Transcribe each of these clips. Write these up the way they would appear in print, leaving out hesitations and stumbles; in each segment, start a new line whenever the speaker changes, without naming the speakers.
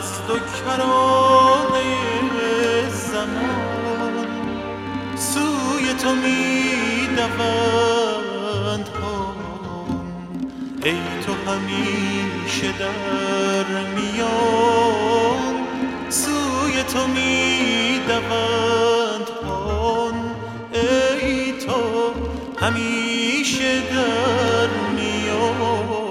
از دو کرانه زمان سوی تو می دوند ای تو همیشه در میان سوی تو می دوند ای تو همیشه در میان.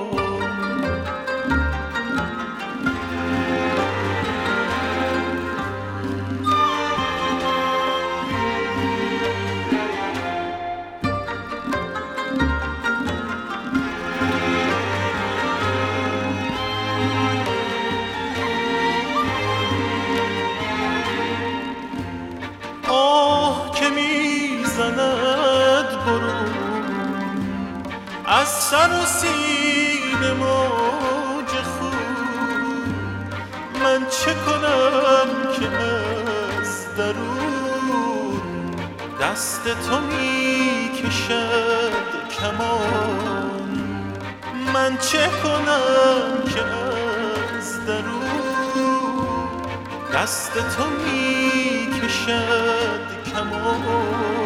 از سر و سینه موج خون من چه کنم که از درون دست تو می کشد کمان من چه کنم که از درون دست تو می کشد کمان.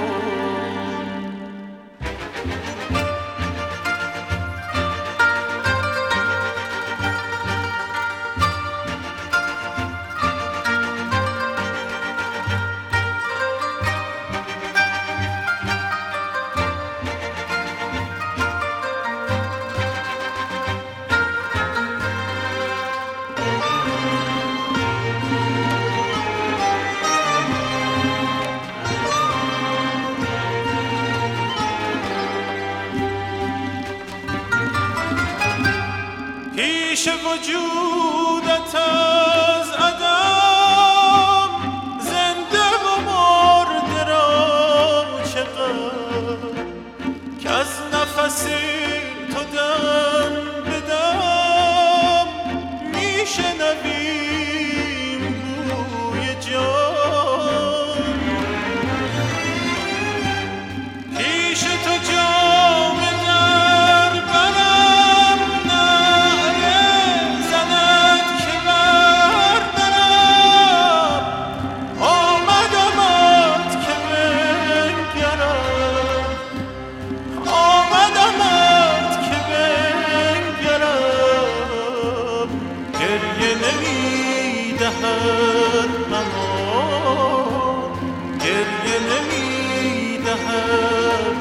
پیش وجودت از عدم زنده و مرده را چقدر که از نفسی تو دم به دم میشنویم بوی جان پیش تو جام در برم گریه نمی دهد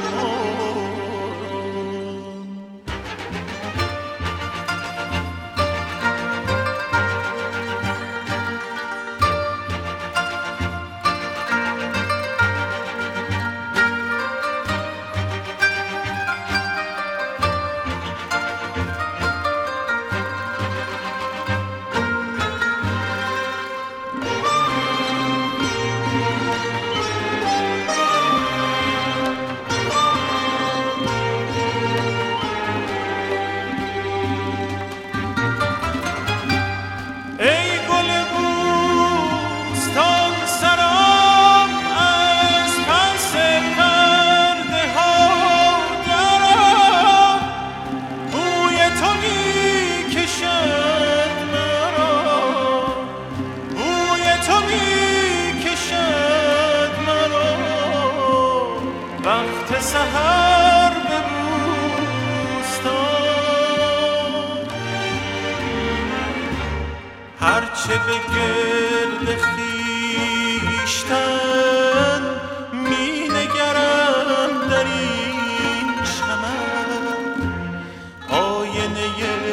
وقت سحر به بوستان هرچه به گرد خویشتن می نگرم در این چمن آینه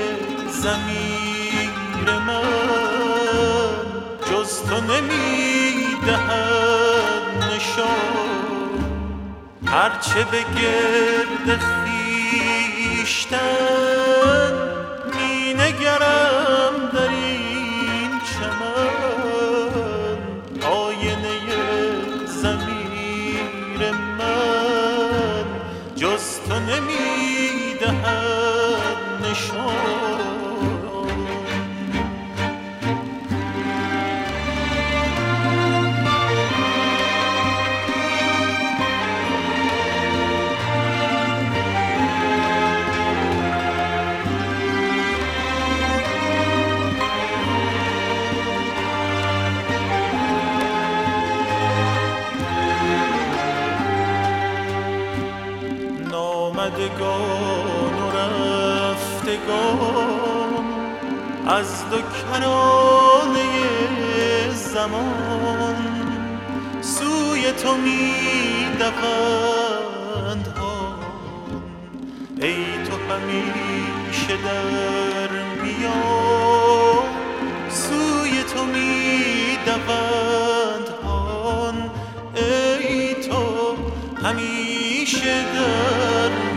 ضمیر من جز تو نمی دهد نشان هرچه به گرد خویشتن می نگرم در این چمن آینه ضمیر من جز تو نمی دهد نشان. از دو کرانه زمان سوی تو می دوند ها. ای تو همیشه در میان سوی تو می دوند ها. ای تو همیشه در